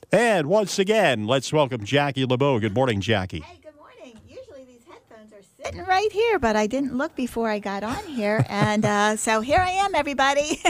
And once again, let's welcome Jackie LeBeau. Good morning, Jackie. Hey, good morning. Usually these headphones are sitting right here, but I didn't look before I got on here. And so here I am, everybody.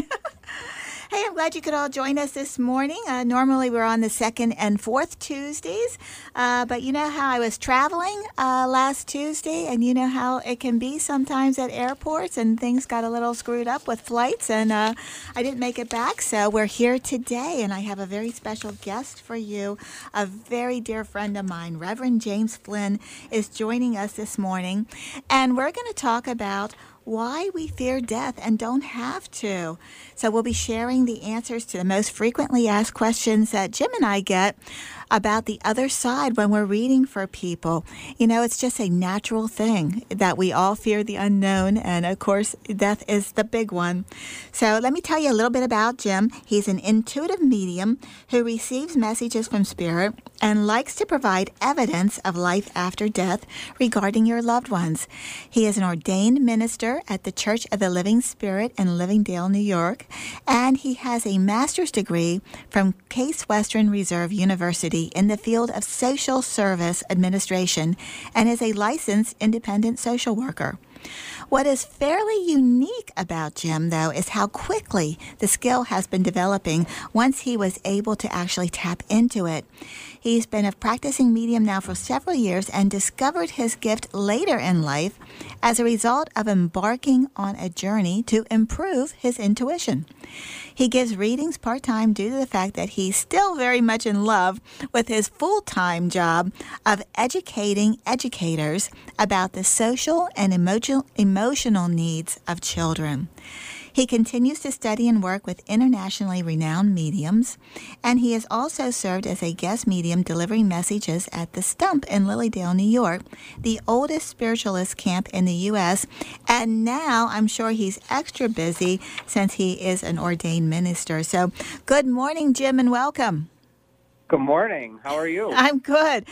Hey, I'm glad you could all join us this morning. Normally we're on the second and fourth Tuesdays, but you know how I was traveling last Tuesday, and you know how it can be sometimes at airports, and things got a little screwed up with flights, and I didn't make it back. So we're here today, and I have a very special guest for you. A very dear friend of mine, Reverend James Flynn, is joining us this morning, and we're going to talk about why we fear death and don't have to. So we'll be sharing the answers to the most frequently asked questions that Jim and I get about the other side when we're reading for people. You know, it's just a natural thing that we all fear the unknown, and of course, death is the big one. So let me tell you a little bit about Jim. He's an intuitive medium who receives messages from Spirit and likes to provide evidence of life after death regarding your loved ones. He is an ordained minister at the Church of the Living Spirit in Livingdale, New York, and he has a master's degree from Case Western Reserve University in the field of social service administration and is a licensed independent social worker. What is fairly unique about Jim, though, is how quickly the skill has been developing once he was able to actually tap into it. He's been a practicing medium now for several years and discovered his gift later in life as a result of embarking on a journey to improve his intuition. He gives readings part-time due to the fact that he's still very much in love with his full-time job of educating educators about the social and emotional needs of children. He continues to study and work with internationally renowned mediums, and he has also served as a guest medium delivering messages at The Stump in Lilydale, New York, the oldest spiritualist camp in the U.S., and now I'm sure he's extra busy since he is an ordained minister. So good morning, Jim, and welcome. Good morning. How are you? I'm good.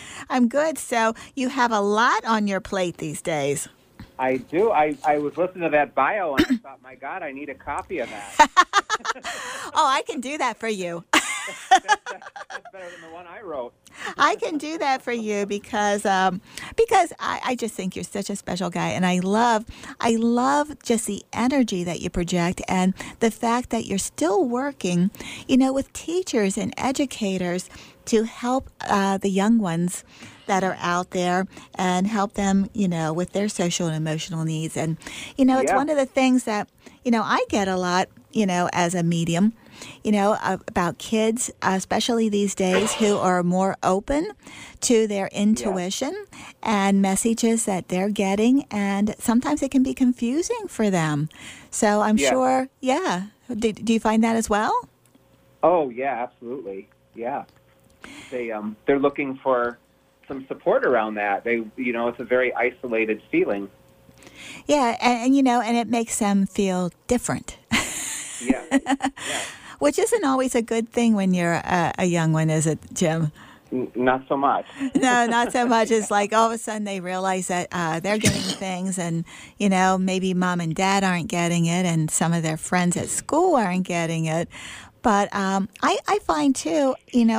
So you have a lot on your plate these days. I do. I was listening to that bio and I thought, my God, I need a copy of that. Oh, I can do that for you. That's better than the one I wrote. I can do that for you because I just think you're such a special guy, and I love just the energy that you project and the fact that you're still working, with teachers and educators to help the young ones that are out there and help them, with their social and emotional needs. And, it's one of the things that, I get a lot, as a medium, about kids, especially these days, who are more open to their intuition and messages that they're getting. And sometimes it can be confusing for them. So I'm sure, Do you find that as well? Oh, yeah, absolutely. Yeah. They're looking for some support around that. It's a very isolated feeling. Yeah, and it makes them feel different. Yeah. Which isn't always a good thing when you're a young one, is it, Jim? Not so much. No, not so much. It's like all of a sudden they realize that they're getting things and, maybe mom and dad aren't getting it and some of their friends at school aren't getting it. But I find, too,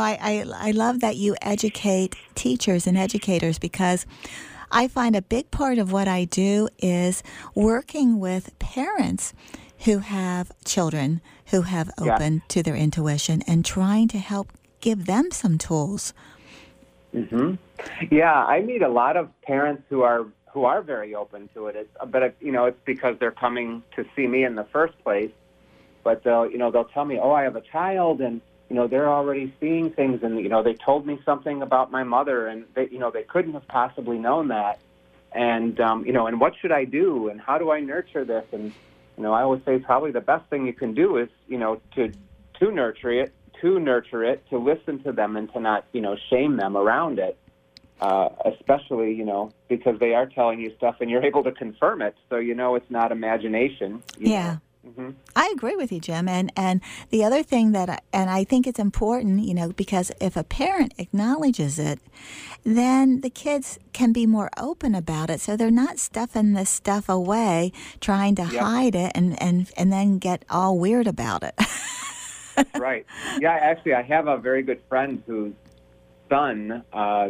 I love that you educate teachers and educators because I find a big part of what I do is working with parents who have children who have opened to their intuition and trying to help give them some tools. Mm-hmm. Yeah, I meet a lot of parents who are very open to it. It's because they're coming to see me in the first place. But they'll tell me, oh, I have a child, and they're already seeing things, and they told me something about my mother, and they couldn't have possibly known that, and and what should I do, and how do I nurture this? And I always say probably the best thing you can do is to nurture it, to listen to them, and to not shame them around it, especially because they are telling you stuff, and you're able to confirm it, so it's not imagination. Yeah. Mm-hmm. I agree with you, Jim. And the other thing and I think it's important, because if a parent acknowledges it, then the kids can be more open about it. So they're not stuffing this stuff away, trying to hide it and then get all weird about it. That's right. Yeah, actually, I have a very good friend whose son,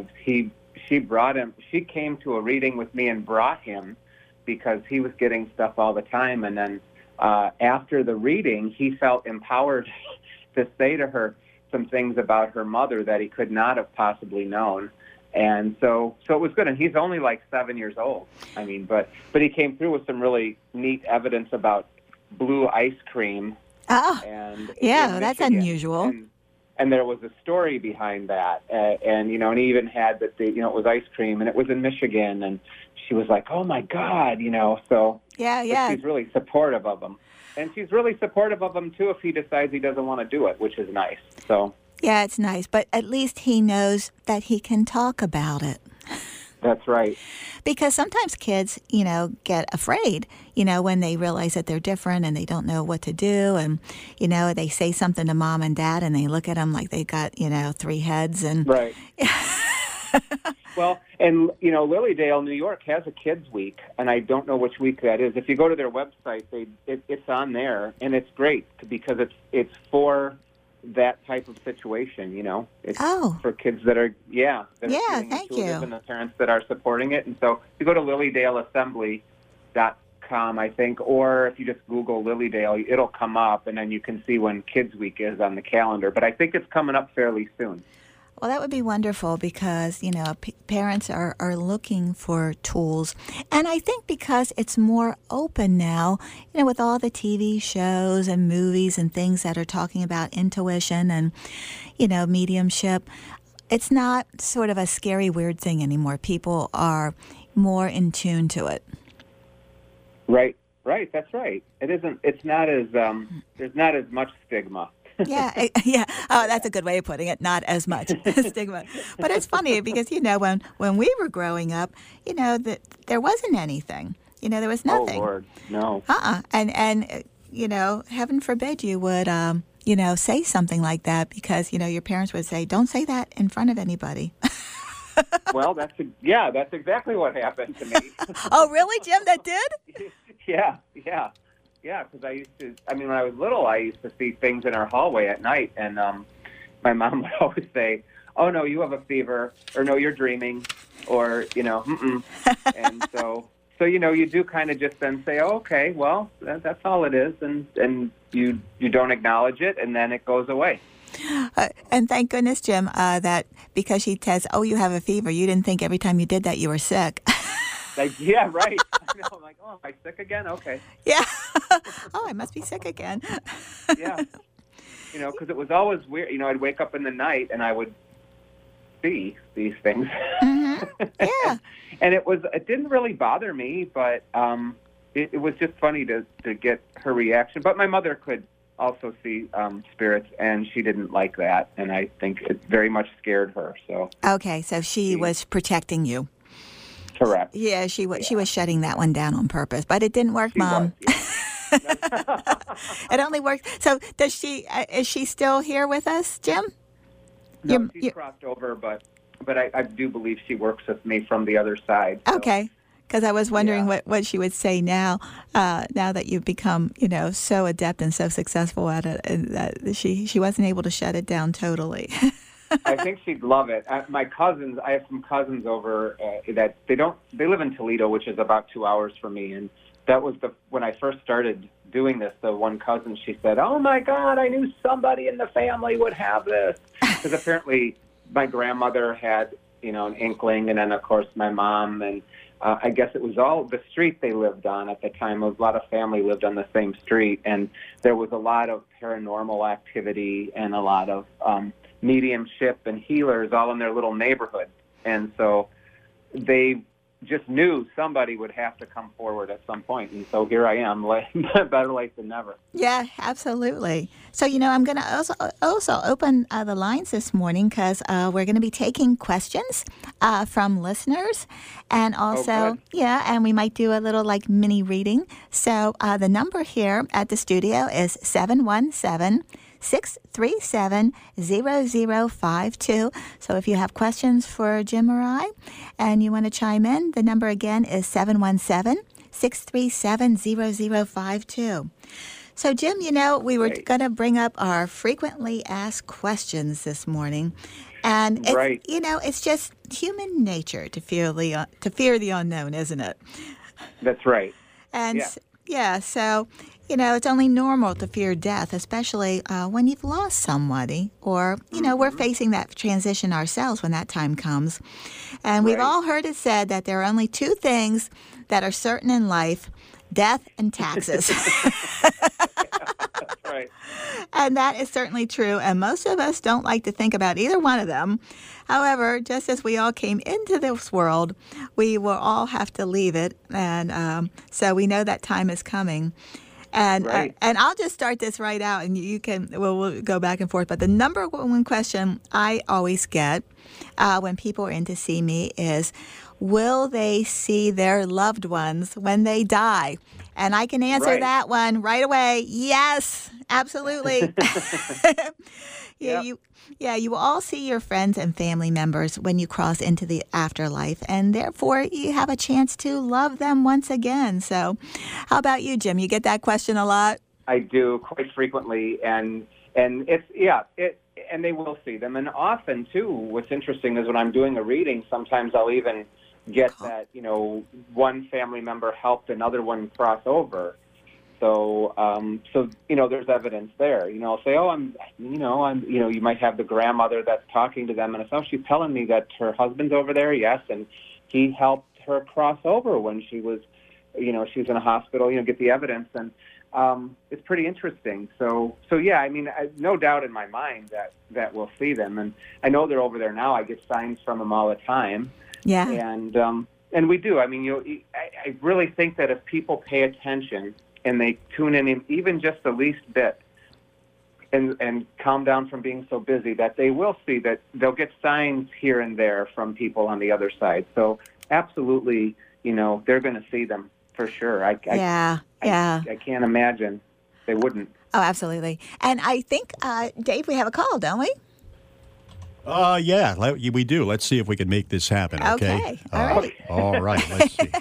she came to a reading with me and brought him because he was getting stuff all the time. And then after the reading, he felt empowered to say to her some things about her mother that he could not have possibly known. And so it was good. And he's only like 7 years old. I mean, but he came through with some really neat evidence about blue ice cream. Oh, and yeah, that's unusual. And there was a story behind that. And he even had that, it was ice cream, and it was in Michigan. And she was like, oh, my God, so Yeah. she's really supportive of him. And she's really supportive of him, too, if he decides he doesn't want to do it, which is nice. So yeah, it's nice. But at least he knows that he can talk about it. That's right. Because sometimes kids, get afraid, when they realize that they're different and they don't know what to do. And, they say something to mom and dad and they look at them like they got, 3 heads. And right. Well, and, Lilydale, New York has a Kids Week, and I don't know which week that is. If you go to their website, it's on there, and it's great because it's for that type of situation, It's for kids that are, thank you. And the parents that are supporting it. And so if you go to lilydaleassembly.com, I think, or if you just Google Lilydale, it'll come up, and then you can see when Kids Week is on the calendar. But I think it's coming up fairly soon. Well, that would be wonderful because, parents are looking for tools. And I think because it's more open now, with all the TV shows and movies and things that are talking about intuition and, mediumship, it's not sort of a scary, weird thing anymore. People are more in tune to it. Right. That's right. It's not as, there's not as much stigma. Yeah. Oh, that's a good way of putting it. Not as much stigma. But it's funny because, when we were growing up, that there wasn't anything. There was nothing. Oh, Lord, no. And heaven forbid you would, say something like that because, your parents would say, don't say that in front of anybody. Well, that's exactly what happened to me. Oh, really, Jim? That did? Yeah. Yeah, because when I was little, I used to see things in our hallway at night, and my mom would always say, oh, no, you have a fever, or no, you're dreaming, or, mm-mm. And so you do kind of just then say, oh, okay, well, that's all it is, and you don't acknowledge it, and then it goes away. And thank goodness, Jim, that because she says, oh, you have a fever, you didn't think every time you did that you were sick. Yeah, right. I'm like, oh, am I sick again? Okay. Yeah. Oh, I must be sick again. Yeah. Because it was always weird. I'd wake up in the night and I would see these things. Mm-hmm. Yeah. And it didn't really bother me, but it was just funny to get her reaction. But my mother could also see spirits, and she didn't like that. And I think it very much scared her. So. Okay, so she was protecting you. Correct. Yeah, she was shutting that one down on purpose, but it didn't work, Mom. It only worked. So is she still here with us, Jim? No, she's crossed over, but I do believe she works with me from the other side. So. Okay, because I was wondering what she would say now that you've become, so adept and so successful at it, and that she wasn't able to shut it down totally. I think she'd love it. My cousins, I have some cousins over that they live in Toledo, which is about 2 hours from me. And that was when I first started doing this, the one cousin, she said, oh my God, I knew somebody in the family would have this. Because apparently my grandmother had, an inkling. And then of course my mom, and I guess it was all the street they lived on at the time. A lot of family lived on the same street. And there was a lot of paranormal activity and a lot of, mediumship and healers all in their little neighborhood. And so they just knew somebody would have to come forward at some point. And so here I am, better late than never. Yeah, absolutely. So, I'm going to also open the lines this morning because we're going to be taking questions from listeners. And also, and we might do a little mini reading. So the number here at the studio is 717-637-0052. So if you have questions for Jim or I and you want to chime in, the number again is 717-637-0052. So, Jim, we were Right. going to bring up our frequently asked questions this morning. And, it's, Right. it's just human nature to fear the unknown, isn't it? That's right. And Yeah. So, it's only normal to fear death, especially when you've lost somebody or, we're facing that transition ourselves when that time comes. And we've Right. all heard it said that there are only two things that are certain in life: death and taxes. That's right. And that is certainly true. And most of us don't like to think about either one of them. However, just as we all came into this world, we will all have to leave it. And so we know that time is coming. And Right. and I'll just start this right out, and we'll go back and forth. But the number one question I always get when people are in to see me is, will they see their loved ones when they die? And I can answer Right. that one right away. Yes, absolutely. Yep. You will all see your friends and family members when you cross into the afterlife, and therefore you have a chance to love them once again. So, how about you, Jim? You get that question a lot? I do quite frequently, and and they will see them. And often too, what's interesting is when I'm doing a reading, sometimes I'll even get that one family member helped another one cross over. So there's evidence there. I'll say, you might have the grandmother that's talking to them, and it's, she's telling me that her husband's over there, yes, and he helped her cross over when she was, she was in a hospital. Get the evidence, and it's pretty interesting. So yeah, no doubt in my mind that we'll see them, and I know they're over there now. I get signs from them all the time. Yeah. And we do. I really think that if people pay attention and they tune in even just the least bit and calm down from being so busy, that they will see that they'll get signs here and there from people on the other side. So absolutely, they're going to see them for sure. I can't imagine they wouldn't. Oh, absolutely. And I think, Dave, we have a call, don't we? Yeah, we do. Let's see if we can make this happen, okay? Okay, all right. All right, let's see.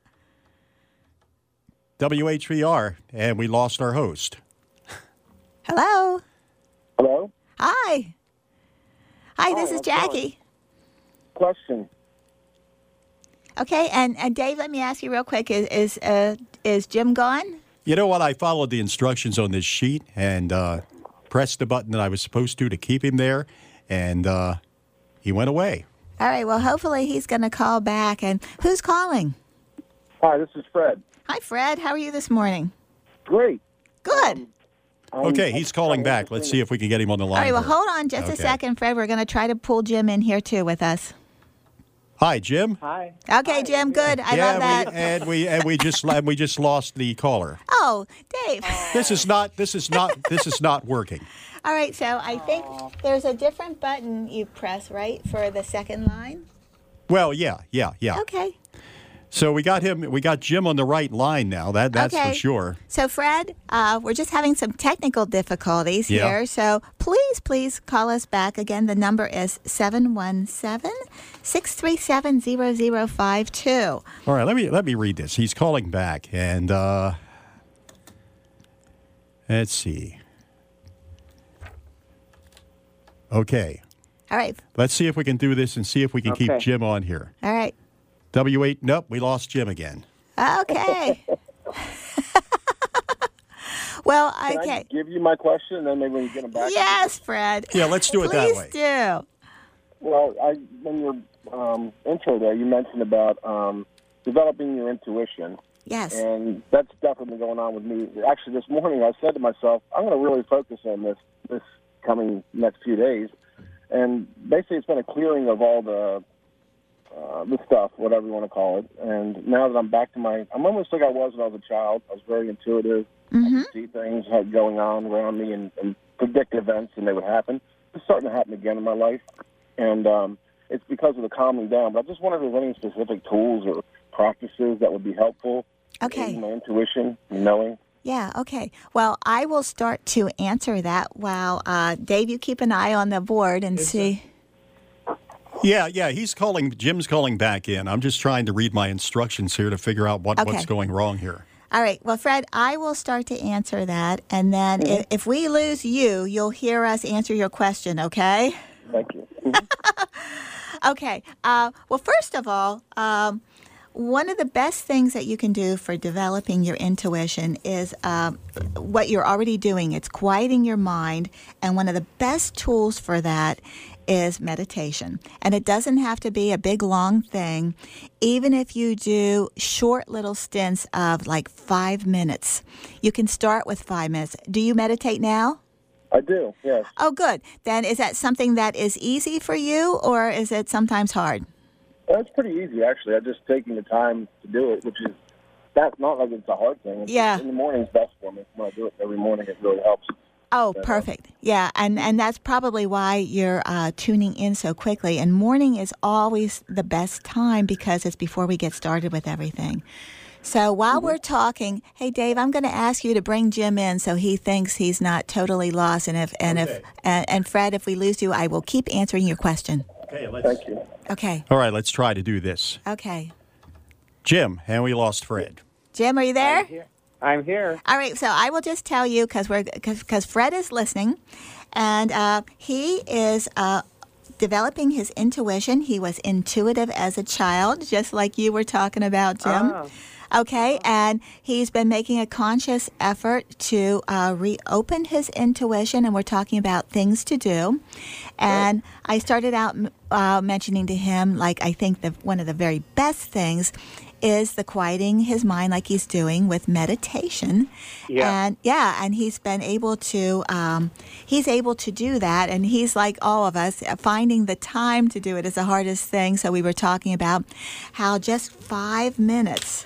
WHVR, and we lost our host. Hello. Hello? Hi. Hi, this is how's it going? Jackie. Question. Okay, and Dave, let me ask you real quick: is Jim gone? You know what? I followed the instructions on this sheet and pressed the button that I was supposed to keep him there, and he went away. All right. Well, hopefully he's going to call back. And who's calling? Hi, this is Fred. Hi, Fred. How are you this morning? Great. Good. Okay, he's calling back. Let's see if we can get him on the line. All right. Well, here. hold on just a Okay. second, Fred. We're going to try to pull Jim in here too with us. Hi, Jim. Hi. Okay, Hi. Jim. Good. I yeah, love that. we just lost the caller. Oh, Dave. This is not working. All right. So I think there's a different button you press, right, for the second line. Well, yeah. Okay. So we got Jim on the right line now. That's Okay. for sure. So, Fred, we're just having some technical difficulties Yeah. here. So please call us back. Again, the number is 717-637-0052. All right, let me read this. He's calling back, and let's see. Okay, All right. let's see if we can do this and see if we can keep Okay. Jim on here. All right. W8, nope, we lost Jim again. Okay. Well, Can I okay. give you my question, and then maybe we can get them back? Yes, Fred. Yeah, let's do it that way. Please do. Well, in your intro there, you mentioned about developing your intuition, Yes. and that's definitely going on with me. Actually, this morning I said to myself, I'm going to really focus on this coming next few days. And basically, it's been a clearing of all the stuff, whatever you want to call it. And now that I'm back to I'm almost like I was when I was a child. I was very intuitive. Mm-hmm. I could see things going on around me and predict events, and they would happen. It's starting to happen again in my life. And it's because of the calming down. But I just wonder if there's any specific tools or practices that would be helpful. Okay. In my intuition, knowing. Yeah, okay. Well, I will start to answer that while, Dave, you keep an eye on the board and see. Yeah, Jim's calling back in. I'm just trying to read my instructions here to figure out what's Okay. going wrong here. All right. Well, Fred, I will start to answer that. And then if we lose you, you'll hear us answer your question, okay? Thank you. Okay. Well, first of all, one of the best things that you can do for developing your intuition is what you're already doing. It's quieting your mind. And one of the best tools for that is meditation. And it doesn't have to be a big, long thing. Even if you do short little stints of like 5 minutes, you can start with 5 minutes. Do you meditate now? I do, yes. Oh, good. Then is that something that is easy for you, or is it sometimes hard? Well, it's pretty easy, actually. I'm just taking the time to do it, which is, that's not like it's a hard thing. Yeah. In the morning's best for me. When I do it every morning, it really helps. Oh, perfect. Yeah, and that's probably why you're tuning in so quickly. And morning is always the best time because it's before we get started with everything. So while we're talking, hey Dave, I'm going to ask you to bring Jim in so he thinks he's not totally lost. And Fred, if we lose you, I will keep answering your question. Okay, Thank you. Okay. All right, let's try to do this. Okay. Jim, and we lost Fred. Jim, are you there? I'm here. All right, so I will just tell you because Fred is listening, and he is developing his intuition. He was intuitive as a child, just like you were talking about, Jim. Okay, and he's been making a conscious effort to reopen his intuition, and we're talking about things to do. And I started out mentioning to him, like, I think one of the very best things is the quieting his mind like he's doing with meditation. And he's been able to do that, and he's like all of us, finding the time to do it is the hardest thing. So we were talking about how just 5 minutes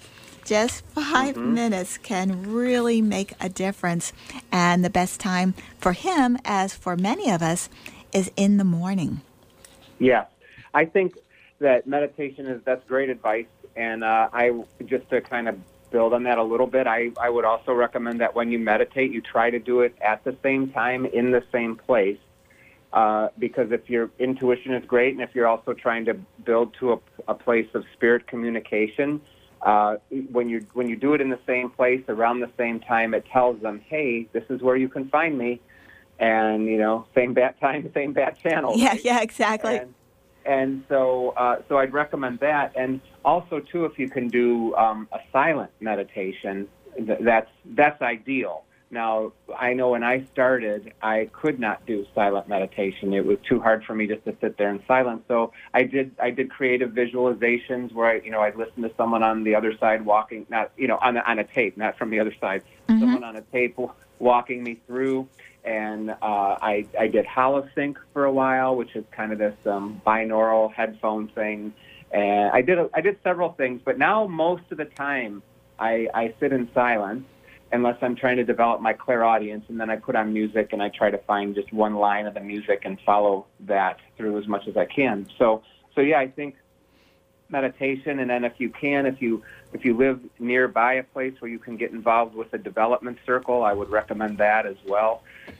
can really make a difference. And the best time for him, as for many of us, is in the morning. Yeah, I think that meditation that's great advice. And I just to kind of build on that a little bit, I would also recommend that when you meditate, you try to do it at the same time in the same place. Because if your intuition is great, and if you're also trying to build to a place of spirit communication, when you do it in the same place around the same time, it tells them, hey, this is where you can find me, and same bat time, same bat channel. Yeah, right? yeah, exactly. And so I'd recommend that. And also, too, if you can do a silent meditation, that's ideal. Now, I know when I started, I could not do silent meditation. It was too hard for me just to sit there in silence. So I did creative visualizations where I'd listen to someone on the other side walking, not on a tape, not from the other side, someone on a tape walking me through. And I did HoloSync for a while, which is kind of this binaural headphone thing. And I did several things, but now most of the time I sit in silence unless I'm trying to develop my clairaudience, and then I put on music and I try to find just one line of the music and follow that through as much as I can. So yeah, I think meditation, and then if you live nearby a place where you can get involved with a development circle, I would recommend that as well.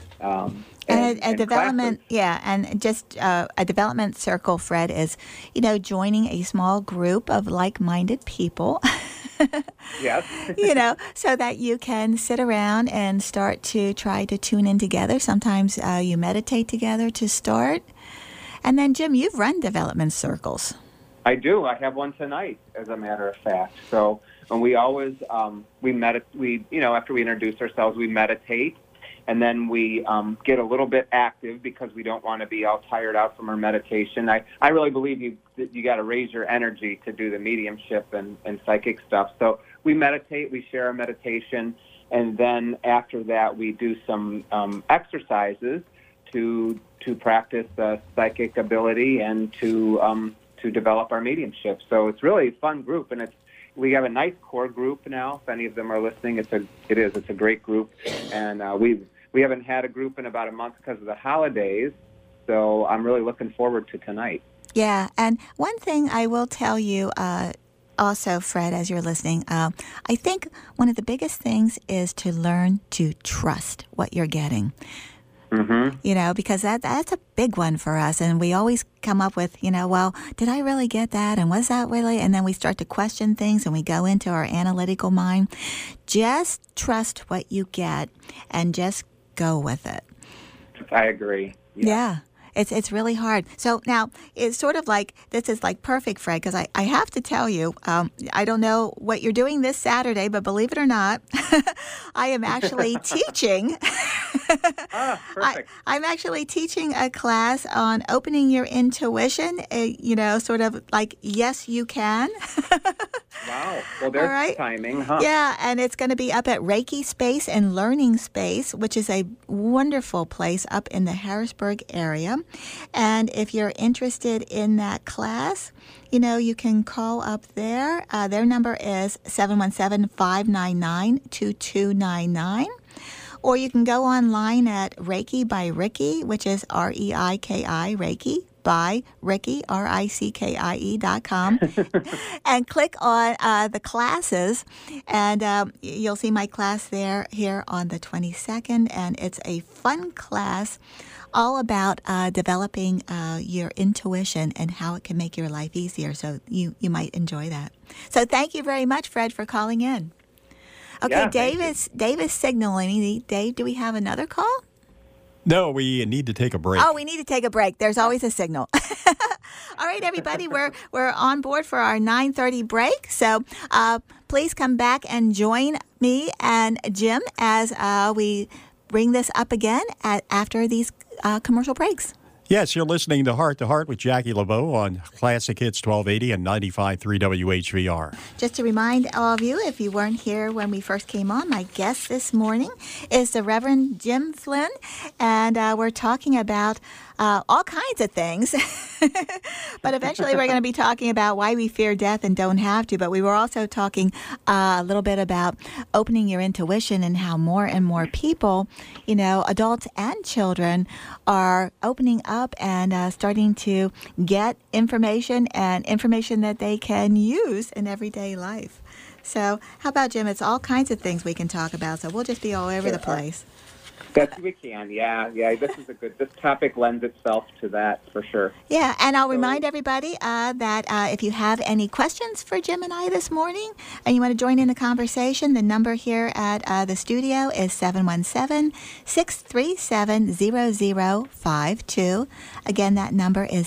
And a development, classes. And just a development circle, Fred, is, joining a small group of like-minded people. Yes. So that you can sit around and start to try to tune in together. Sometimes you meditate together to start. And then, Jim, you've run development circles. I do. I have one tonight, as a matter of fact. So, and we always after we introduce ourselves, we meditate, and then we get a little bit active because we don't want to be all tired out from our meditation. I really believe you got to raise your energy to do the mediumship and psychic stuff. So we meditate, we share our meditation, and then after that we do some exercises to practice psychic ability and to develop our mediumship. So it's really a fun group, and we have a nice core group now. If any of them are listening, it's a great group, and we haven't had a group in about a month because of the holidays. So I'm really looking forward to tonight. Yeah, and one thing I will tell you also, Fred, as you're listening, I think one of the biggest things is to learn to trust what you're getting. Mm-hmm. You know, because that's a big one for us. And we always come up with, you know, well, did I really get that? And was that really? And then we start to question things and we go into our analytical mind. Just trust what you get and just go with it. I agree. Yeah. It's really hard. So now it's sort of like, this is like perfect, Fred, because I have to tell you, I don't know what you're doing this Saturday, but believe it or not, I am actually teaching. Perfect. I'm actually teaching a class on opening your intuition, you know, sort of like, yes, you can. Wow. Well, there's All right. timing, huh? Yeah, and it's going to be up at Reiki Space and Learning Space, which is a wonderful place up in the Harrisburg area. And if you're interested in that class, you know, you can call up there. Their number is 717-599-2299. Or you can go online at Reiki by Ricky, which is REIKI, Reiki by Ricky, RICKIE.com, and click on the classes, and you'll see my class here on the 22nd, and it's a fun class all about developing your intuition and how it can make your life easier. So you might enjoy that. So thank you very much, Fred, for calling in. Okay, Yeah, Dave is signaling me. Dave, do we have another call? No, we need to take a break. Oh, we need to take a break. There's always a signal. All right, everybody, we're on board for our 9:30 break. So please come back and join me and Jim as we bring this up again after these commercial breaks. Yes, you're listening to Heart with Jackie LeBeau on Classic Hits 1280 and 95.3 WHVR. Just to remind all of you, if you weren't here when we first came on, my guest this morning is the Reverend Jim Flynn, and we're talking about all kinds of things. But eventually we're going to be talking about why we fear death and don't have to. But we were also talking a little bit about opening your intuition and how more and more people, you know, adults and children, are opening up and starting to get information and information that they can use in everyday life. So how about, Jim? It's all kinds of things we can talk about. So we'll just be all over the place. Yes, we can. Yeah. This topic lends itself to that for sure. Yeah, and I'll remind everybody that if you have any questions for Jim and I this morning and you want to join in the conversation, the number here at the studio is 717-637-0052. Again, that number is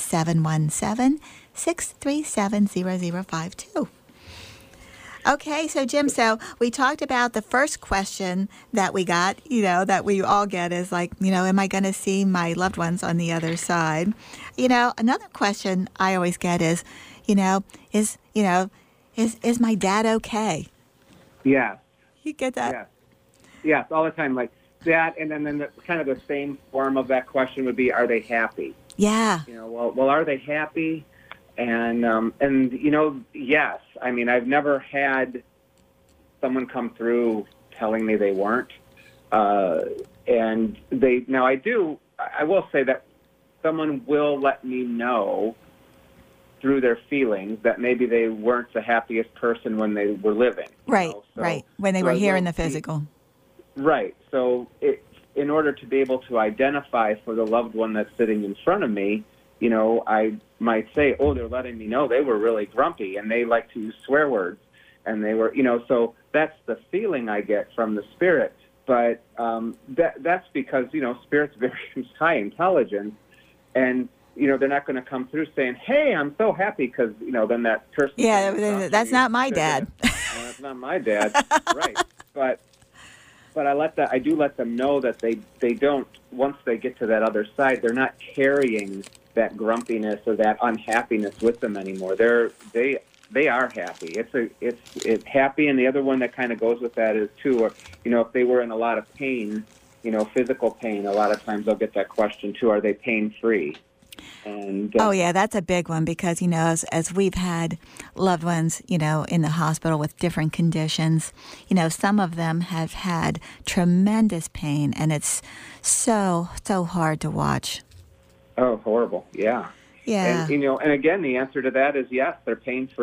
717-637-0052. Okay, so Jim, so we talked about the first question that we got, you know, that we all get is like, you know, am I going to see my loved ones on the other side? You know, another question I always get is, is my dad okay? Yeah. You get that? Yeah. Yes, all the time. Like that, and then kind of the same form of that question would be, are they happy? Yeah. You know, well, are they happy? And you know, yes. I mean, I've never had someone come through telling me they weren't. And I will say that someone will let me know through their feelings that maybe they weren't the happiest person when they were living. Right, So, right. When they were here in the physical. Right. So in order to be able to identify for the loved one that's sitting in front of me, you know, I might say, oh, they're letting me know they were really grumpy and they like to use swear words. And they were, you know, so that's the feeling I get from the spirit. But that's because, you know, spirit's very high intelligence. And, you know, they're not going to come through saying, hey, I'm so happy because, you know, then that person. Yeah, that's not my dad. That's not my dad. Right. But I do let them know that they don't, once they get to that other side, they're not carrying that grumpiness or that unhappiness with them anymore. They are happy. It's happy, and the other one that kind of goes with that is too, or, you know, if they were in a lot of pain, you know, physical pain, a lot of times they'll get that question too: are they pain free? And oh yeah, that's a big one because, you know, as we've had loved ones, you know, in the hospital with different conditions, you know, some of them have had tremendous pain, and it's so hard to watch. Oh, horrible! Yeah. Yeah. And, you know, and again, the answer to that is yes, they're pain free.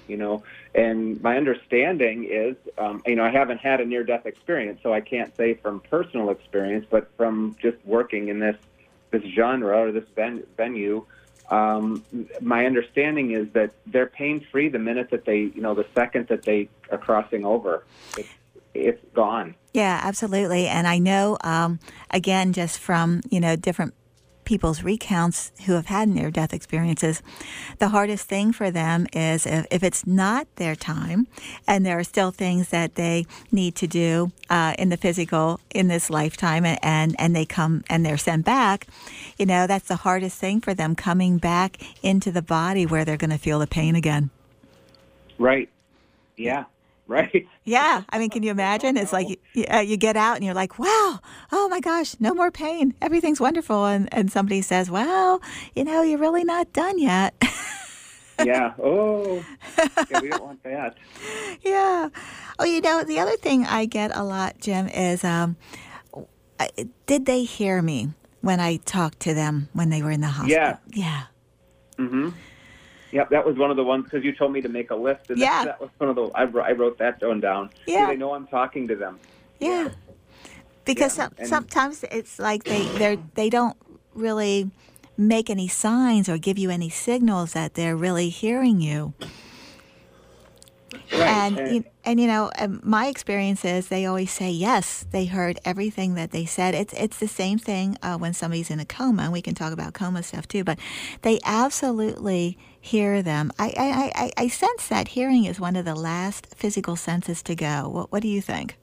And my understanding is, I haven't had a near-death experience, so I can't say from personal experience, but from just working in this genre or this venue, my understanding is that they're pain-free the minute that they, the second that they are crossing over. It's gone. Yeah, absolutely. And I know, again, just from, different people's recounts who have had near-death experiences, the hardest thing for them is if it's not their time and there are still things that they need to do in the physical in this lifetime and they come and they're sent back, that's the hardest thing for them, coming back into the body where they're going to feel the pain again. Right. Yeah. Right. Yeah. I mean, can you imagine? It's like you get out and you're like, wow, oh my gosh, no more pain. Everything's wonderful. And somebody says, well, you're really not done yet. Yeah. Oh, yeah, we don't want that. Yeah. Oh, the other thing I get a lot, Jim, is did they hear me when I talked to them when they were in the hospital? Yeah. Yeah. Mm-hmm. Yep, that was one of the ones, because you told me to make a list, and that was one of the, I wrote that down. Yeah. They know I'm talking to them. Yeah. Because sometimes it's like they don't really make any signs or give you any signals that they're really hearing you. Right. And my experience is they always say yes, they heard everything that they said. It's the same thing when somebody's in a coma, and we can talk about coma stuff too, but they absolutely hear them. I sense that hearing is one of the last physical senses to go. What do you think?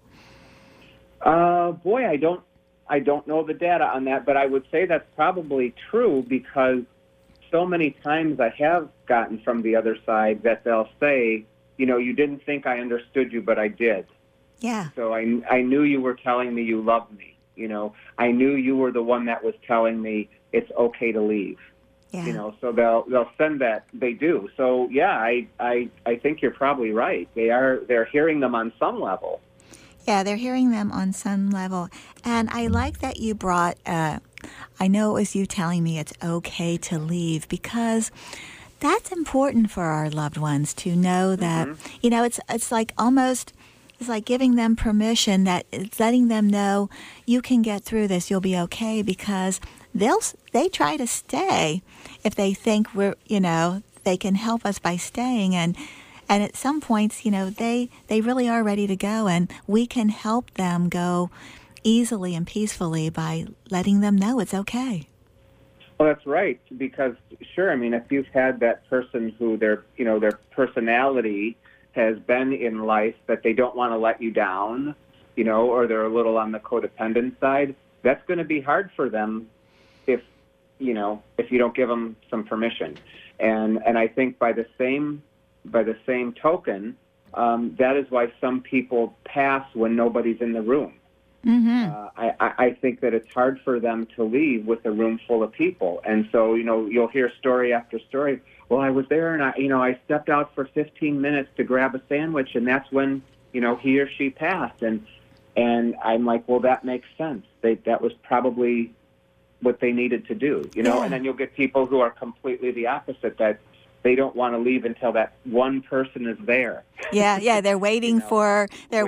Boy, I don't know the data on that, but I would say that's probably true, because so many times I have gotten from the other side that they'll say, you didn't think I understood you, but I did. Yeah. So I knew you were telling me you loved me. I knew you were the one that was telling me it's okay to leave. Yeah. So they'll send that. They do. So yeah, I think you're probably right. They're hearing them on some level. Yeah, they're hearing them on some level. And I like that you brought, I know it was you telling me it's okay to leave, because that's important for our loved ones to know that, it's like almost, it's like giving them permission, that it's letting them know you can get through this, you'll be okay, because they try to stay if they think they can help us by staying. And at some points, they really are ready to go, and we can help them go easily and peacefully by letting them know it's okay. Well, that's right, because sure, I mean, if you've had that person who their personality has been in life that they don't want to let you down, or they're a little on the codependent side, that's going to be hard for them if you don't give them some permission. And I think by the same token, that is why some people pass when nobody's in the room. Mm-hmm. I think that it's hard for them to leave with a room full of people. And so, you'll hear story after story. Well, I was there and I stepped out for 15 minutes to grab a sandwich, and that's when, he or she passed. And I'm like, well, that makes sense. That was probably what they needed to do, Yeah. And then you'll get people who are completely the opposite, that they don't want to leave until that one person is there. Yeah, they're waiting for their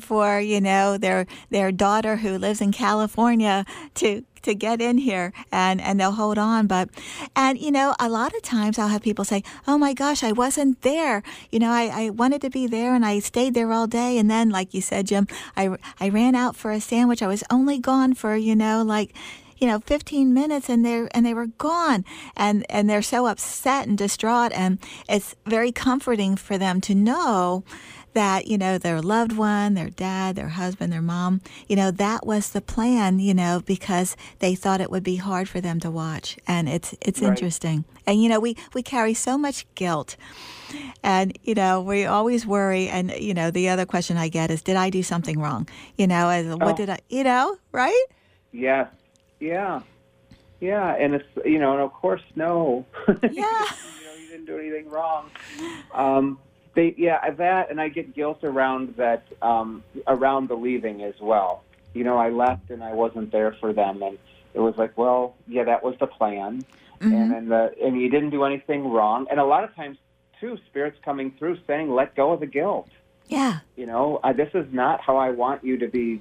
daughter who lives in California to get in here, and they'll hold on. And a lot of times I'll have people say, oh my gosh, I wasn't there. I wanted to be there and I stayed there all day, and then, like you said, Jim, I ran out for a sandwich. I was only gone for 15 minutes, and they were gone, and they're so upset and distraught, and it's very comforting for them to know that their loved one, their dad, their husband, their mom, that was the plan, because they thought it would be hard for them to watch. And it's Right. interesting. And we carry so much guilt, and we always worry. And the other question I get is, did I do something wrong? What did I, right? Yes. Yeah. And it's, and of course, no. Yeah. You didn't do anything wrong. That, and I get guilt around that, around the leaving as well. I left and I wasn't there for them, and it was like, well, yeah, that was the plan, Mm-hmm. and you didn't do anything wrong. And a lot of times, too, Spirit's coming through saying, let go of the guilt. Yeah. This is not how I want you to be,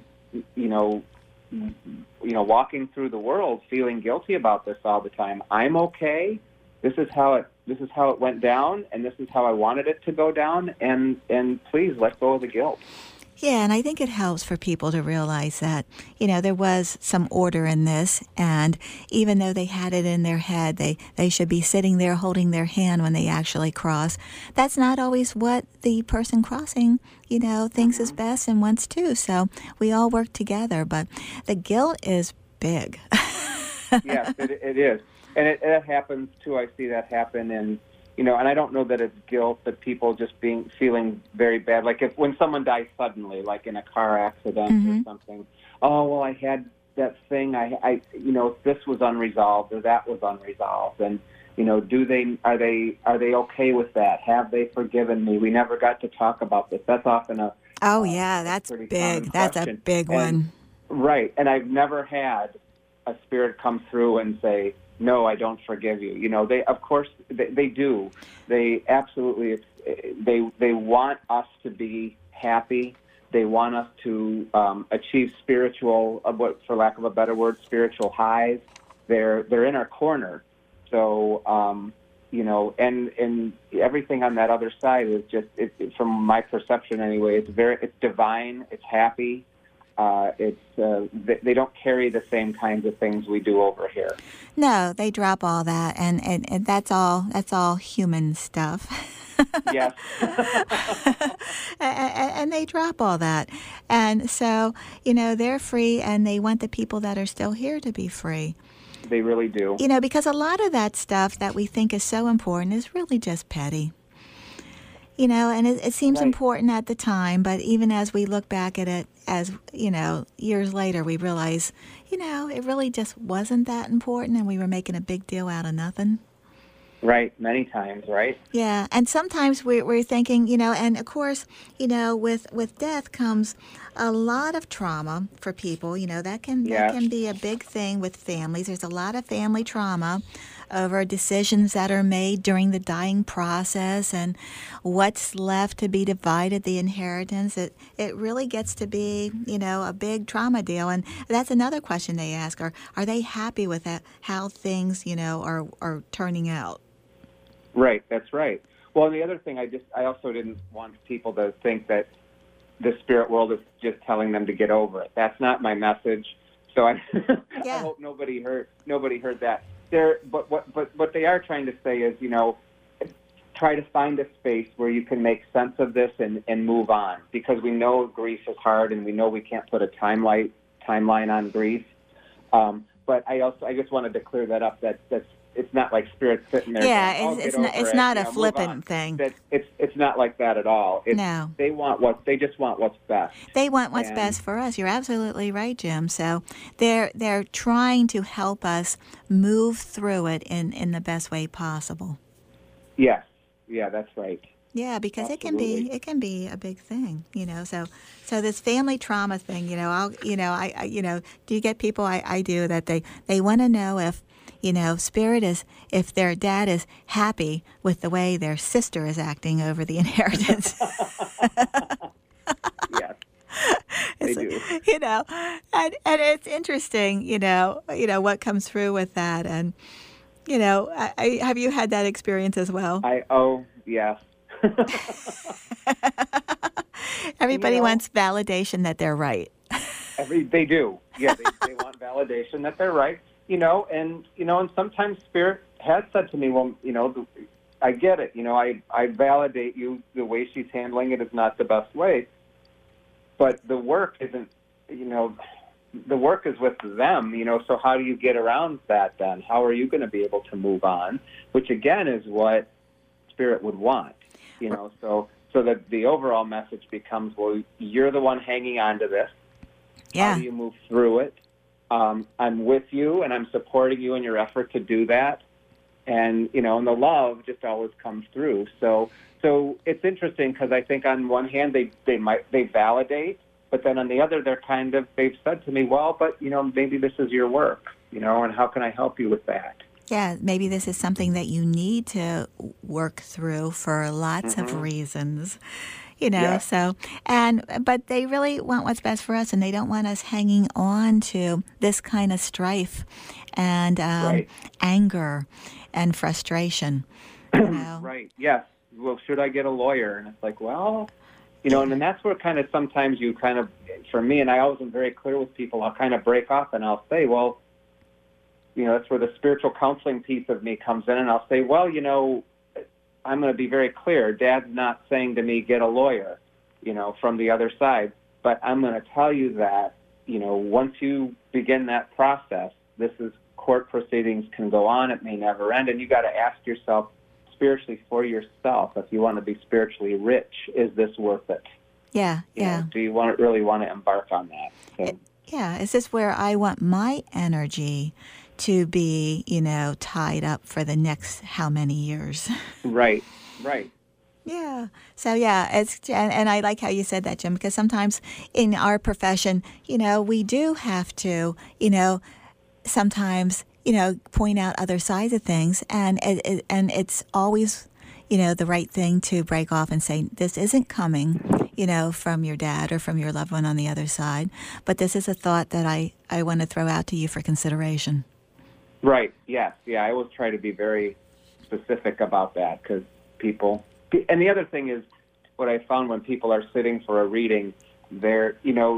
walking through the world feeling guilty about this all the time. I'm okay. This is how it went down, and this is how I wanted it to go down, and please let go of the guilt. Yeah, and I think it helps for people to realize that, there was some order in this, and even though they had it in their head, they should be sitting there holding their hand when they actually cross. That's not always what the person crossing, thinks is best and wants to. So we all work together, but the guilt is big. Yes, it is. And it happens, too. I see that happen in, and I don't know that it's guilt, but people just feeling very bad. Like when someone dies suddenly, like in a car accident or something. Oh, well, I had that thing. I this was unresolved or that was unresolved. And, are they okay with that? Have they forgiven me? We never got to talk about this. That's often that's big. That's a big one. Right. And I've never had a spirit come through and say, no, I don't forgive you. They, of course, they do. They absolutely, they want us to be happy. They want us to achieve spiritual, for lack of a better word, spiritual highs. They're in our corner. So, and everything on that other side is just, from my perception anyway, it's divine, it's happy. They don't carry the same kinds of things we do over here. No, they drop all that, and that's all human stuff. Yes. and they drop all that, and so they're free, and they want the people that are still here to be free. They really do. Because a lot of that stuff that we think is so important is really just petty. And it seems right. important at the time, but even as we look back at it, as, years later, we realize, it really just wasn't that important, and we were making a big deal out of nothing. Right, many times, right? Yeah, and sometimes we're thinking, and of course, with death comes a lot of trauma for people. That can be a big thing with families. There's a lot of family trauma over decisions that are made during the dying process and what's left to be divided, the inheritance. It really gets to be, a big trauma deal. And that's another question they ask, are they happy with that, how things, are turning out? Right, that's right. Well, the other thing, I also didn't want people to think that the spirit world is just telling them to get over it. That's not my message. So I hope nobody heard that. But what they are trying to say is, try to find a space where you can make sense of this and move on, because we know grief is hard and we know we can't put a timeline on grief. But I just wanted to clear that up. That's it's not like Spirit sitting there. Yeah, going, it's not a flippant thing. It's not like that at all. No, they just want what's best. They want what's best for us. You're absolutely right, Jim. So they're trying to help us move through it in the best way possible. Yes, yeah, that's right. Yeah, because Absolutely. it can be a big thing, So this family trauma thing, do you get people? I do, that they want to know if, Spirit if their dad is happy with the way their sister is acting over the inheritance. Yes, they do. And it's interesting, what comes through with that, and have you had that experience as well? Yes. Everybody wants validation that they're right. They do. Yeah, they want validation that they're right. And sometimes Spirit has said to me, well, I get it. I validate you. The way she's handling it is not the best way. But the work isn't, the work is with them, so how do you get around that then? How are you going to be able to move on? Which, again, is what Spirit would want, so that the overall message becomes, well, you're the one hanging on to this. Yeah. How do you move through it? I'm with you, and I'm supporting you in your effort to do that. And, and the love just always comes through. So it's interesting, because I think on one hand they validate, but then on the other they've said to me, well, but, maybe this is your work, and how can I help you with that? Yeah, maybe this is something that you need to work through for lots of reasons. Yeah. But they really want what's best for us, and they don't want us hanging on to this kind of strife and Right. anger and frustration. You know? Right. Yes. Well, should I get a lawyer? And it's like, well, and then that's where kind of sometimes you kind of, for me, and I always am very clear with people, I'll kind of break off and I'll say, well, that's where the spiritual counseling piece of me comes in, and I'll say, well, I'm going to be very clear. Dad's not saying to me, get a lawyer, from the other side. But I'm going to tell you that, once you begin that process, court proceedings can go on. It may never end. And you got to ask yourself spiritually for yourself, if you want to be spiritually rich, is this worth it? Yeah, Do you really want to embark on that? So, is this where I want my energy to be, tied up for the next how many years? Right. Yeah. So and I like how you said that, Jim, because sometimes in our profession, we do have to, sometimes, point out other sides of things, and it's always, the right thing to break off and say, this isn't coming, from your dad or from your loved one on the other side, but this is a thought that I want to throw out to you for consideration. Right. Yes. Yeah. I always try to be very specific about that, because people. And the other thing is, what I found when people are sitting for a reading, they're,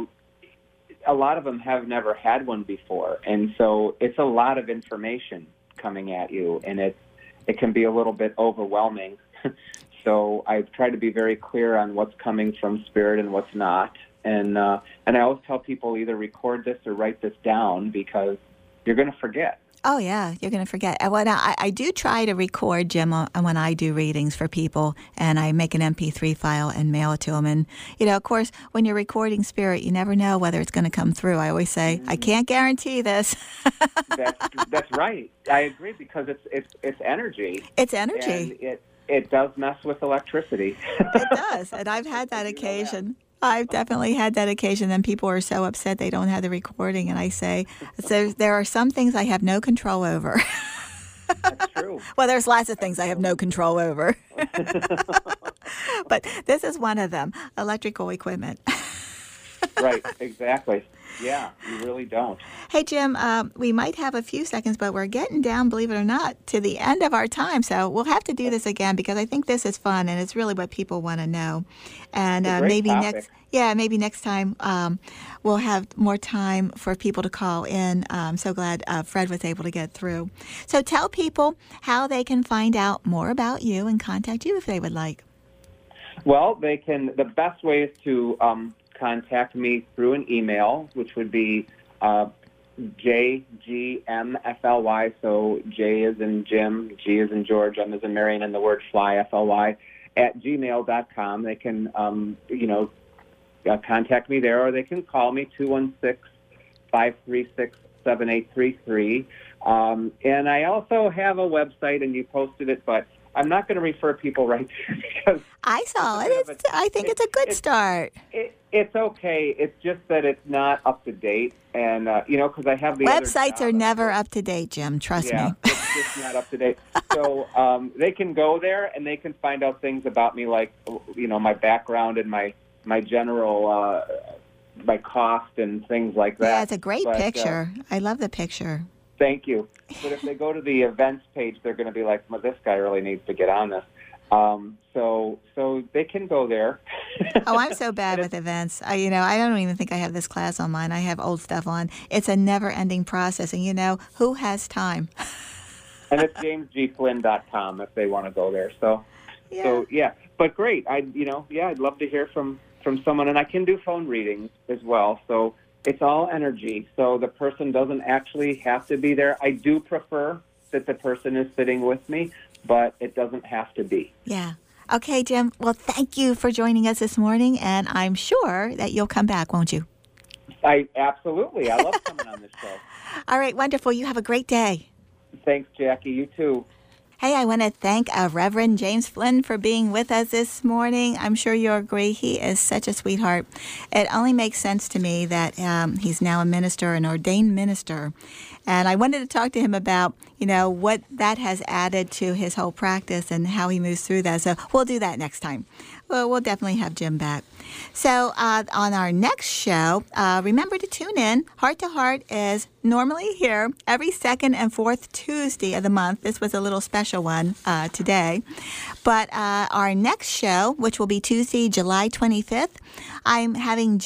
a lot of them have never had one before, and so it's a lot of information coming at you, and it can be a little bit overwhelming. So I've tried to be very clear on what's coming from Spirit and what's not, and I always tell people, either record this or write this down, because you're going to forget. Oh, yeah, you're going to forget. I do try to record, Jim, when I do readings for people, and I make an MP3 file and mail it to them. And, of course, when you're recording Spirit, you never know whether it's going to come through. I always say, I can't guarantee this. That's right. I agree, because it's energy. It's energy. And it does mess with electricity. It does, and I've had that occasion. I've definitely had that occasion, and people are so upset they don't have the recording, and I say, so there are some things I have no control over. That's true. Well, there's lots of things I have no control over. But this is one of them, electrical equipment. Right, exactly. Yeah, you really don't. Hey, Jim, we might have a few seconds, but we're getting down, believe it or not, to the end of our time. So we'll have to do this again, because I think this is fun, and it's really what people want to know. And maybe topic. maybe next time we'll have more time for people to call in. I'm so glad Fred was able to get through. So tell people how they can find out more about you and contact you if they would like. Well, they can. The best way is to contact me through an email, which would be JGMFLY. So J is in Jim, G is in George, M is in Marion, and the word fly, FLY, at gmail.com. They can, contact me there, or they can call me, 216-536-7833. And I also have a website, and you posted it, but I'm not going to refer people right there, because I saw it. I think it's a good start. It's okay. It's just that it's not up to date, and because I have the websites are never up to date, Jim. Trust me. It's just not up to date. So they can go there and they can find out things about me, like my background and my general my cost and things like that. Yeah, it's a great picture. I love the picture. Thank you. But if they go to the events page, they're going to be like, well, this guy really needs to get on this. So they can go there. Oh, I'm so bad with events. I don't even think I have this class on mine. I have old stuff on. It's a never-ending process, and who has time? And it's jamesgflynn.com if they want to go there. So yeah. But great. I'd love to hear from someone, and I can do phone readings as well. So it's all energy. So the person doesn't actually have to be there. I do prefer that the person is sitting with me, but it doesn't have to be. Yeah. Okay, Jim. Well, thank you for joining us this morning, and I'm sure that you'll come back, won't you? Absolutely. I love coming on this show. All right, wonderful. You have a great day. Thanks, Jackie. You too. Hey, I want to thank Reverend James Flynn for being with us this morning. I'm sure you'll agree he is such a sweetheart. It only makes sense to me that he's now a minister, an ordained minister, And I wanted to talk to him about, what that has added to his whole practice and how he moves through that. So we'll do that next time. Well, we'll definitely have Jim back. So on our next show, remember to tune in. Heart to Heart is normally here every second and fourth Tuesday of the month. This was a little special one today. But our next show, which will be Tuesday, July 25th, I'm having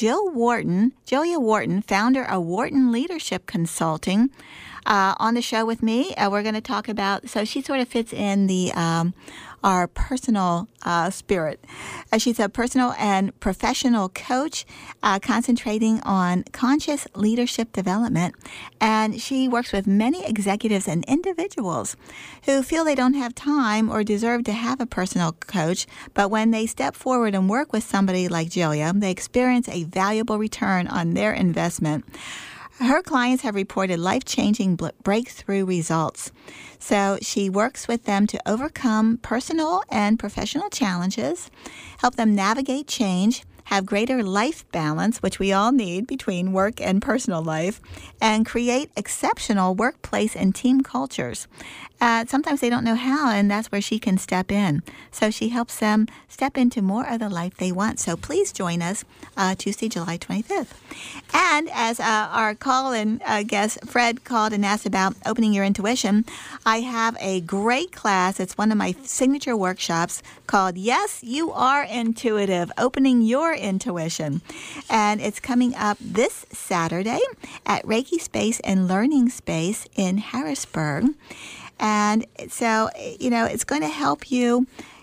Julia Wharton, founder of Wharton Leadership Consulting, on the show with me. We're going to talk about, so she sort of fits in the our personal spirit. She's a personal and professional coach concentrating on conscious leadership development. And she works with many executives and individuals who feel they don't have time or deserve to have a personal coach. But when they step forward and work with somebody like Julia, they experience a valuable return on their investment. Her clients have reported life-changing breakthrough results. So she works with them to overcome personal and professional challenges, help them navigate change, have greater life balance, which we all need between work and personal life, and create exceptional workplace and team cultures. Sometimes they don't know how, and that's where she can step in. So she helps them step into more of the life they want. So please join us Tuesday, July 25th. And as our call-in guest, Fred, called and asked about opening your intuition, I have a great class. It's one of my signature workshops called Yes, You Are Intuitive, Opening Your Intuition. And it's coming up this Saturday at Reiki Space and Learning Space in Harrisburg. And so, it's going to help you,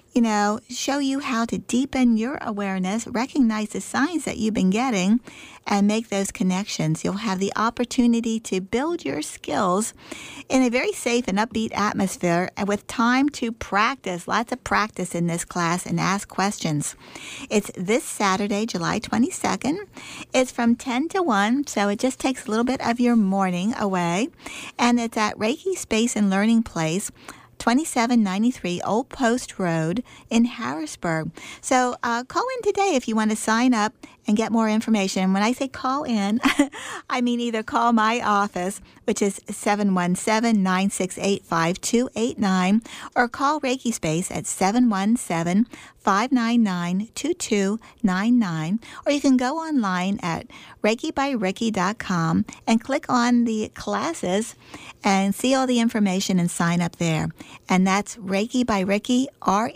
show you how to deepen your awareness, recognize the signs that you've been getting, and make those connections. You'll have the opportunity to build your skills in a very safe and upbeat atmosphere and with time to practice, lots of practice in this class, and ask questions. It's this Saturday, July 22nd. It's from 10 to 1, so it just takes a little bit of your morning away. And it's at Reiki Space and Learning Place, 2793 Old Post Road in Harrisburg. So call in today if you want to sign up and get more information. When I say call in, I mean either call my office, which is 717-968-5289, or call Reiki Space at 717-599-2299, or you can go online at ReikiByRicky.com and click on the classes and see all the information and sign up there. And that's Reiki by Ricky,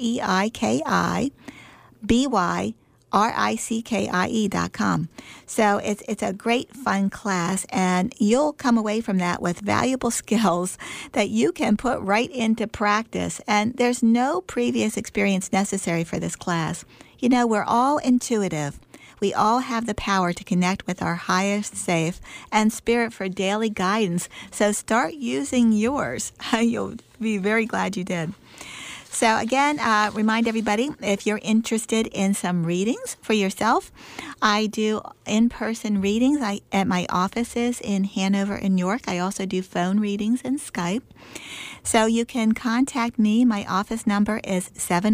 ReikiByRickie.com. So it's a great fun class, and you'll come away from that with valuable skills that you can put right into practice. And there's no previous experience necessary for this class. We're all intuitive. We all have the power to connect with our highest self and spirit for daily guidance. So start using yours. You'll be very glad you did. So again, remind everybody, if you're interested in some readings for yourself, I do in-person readings at my offices in Hanover and York. I also do phone readings and Skype. So you can contact me. My office number is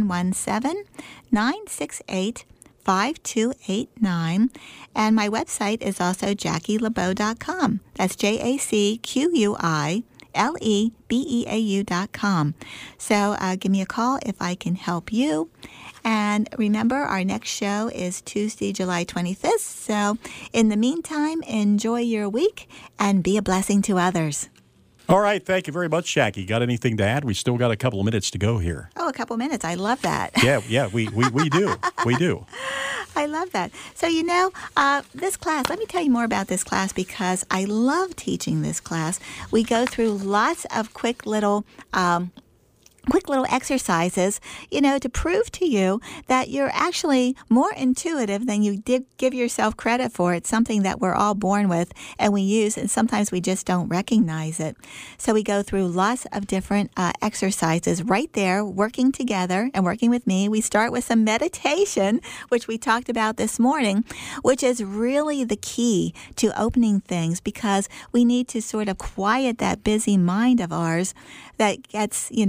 717-968-5289, and my website is also JacquieLebeau.com. That's JacquieLebeau.com. So give me a call if I can help you. And remember, our next show is Tuesday, July 25th. So in the meantime, enjoy your week and be a blessing to others. All right. Thank you very much, Jackie. Got anything to add? We still got a couple of minutes to go here. Oh, a couple minutes. I love that. Yeah, we do. We do. I love that. So, this class, let me tell you more about this class because I love teaching this class. We go through lots of quick little exercises, to prove to you that you're actually more intuitive than you did give yourself credit for. It's something that we're all born with and we use, and sometimes we just don't recognize it. So we go through lots of different exercises right there, working together and working with me. We start with some meditation, which we talked about this morning, which is really the key to opening things because we need to sort of quiet that busy mind of ours that gets,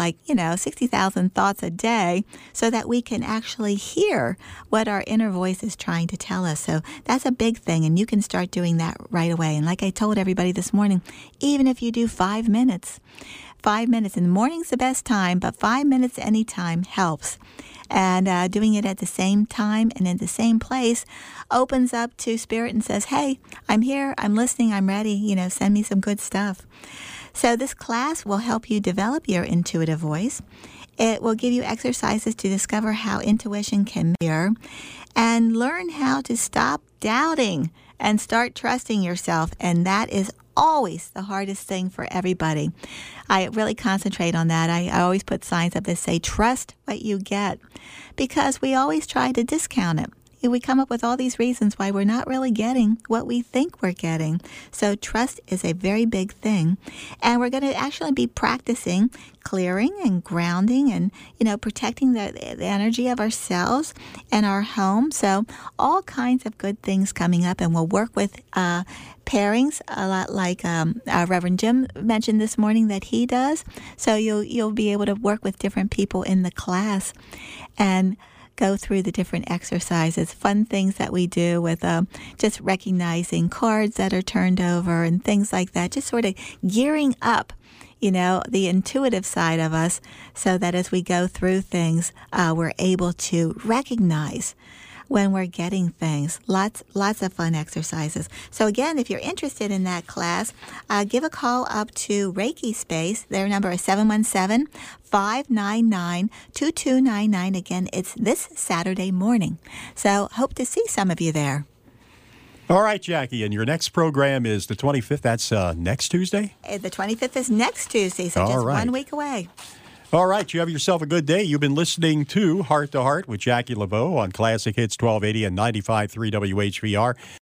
like, 60,000 thoughts a day so that we can actually hear what our inner voice is trying to tell us. So that's a big thing, and you can start doing that right away. And like I told everybody this morning, even if you do 5 minutes, 5 minutes in the morning's the best time, but 5 minutes anytime helps. And doing it at the same time and in the same place opens up to Spirit and says, hey, I'm here, I'm listening, I'm ready, send me some good stuff. So this class will help you develop your intuitive voice. It will give you exercises to discover how intuition can mirror and learn how to stop doubting and start trusting yourself. And that is always the hardest thing for everybody. I really concentrate on that. I always put signs up that say, trust what you get, because we always try to discount it. We come up with all these reasons why we're not really getting what we think we're getting. So trust is a very big thing. And we're going to actually be practicing clearing and grounding and, protecting the energy of ourselves and our home. So all kinds of good things coming up. And we'll work with pairings, a lot like Reverend Jim mentioned this morning that he does. So you'll be able to work with different people in the class and go through the different exercises, fun things that we do with just recognizing cards that are turned over and things like that, just sort of gearing up, the intuitive side of us so that as we go through things, we're able to recognize when we're getting things. Lots of fun exercises. So again, if you're interested in that class, give a call up to Reiki Space. Their number is 717-599-2299. Again, it's this Saturday morning. So hope to see some of you there. All right, Jackie, and your next program is the 25th. That's next Tuesday? The 25th is next Tuesday, so just 1 week away. All right, you have yourself a good day. You've been listening to Heart to Heart with Jackie LeBeau on Classic Hits 1280 and 95.3 WHVR.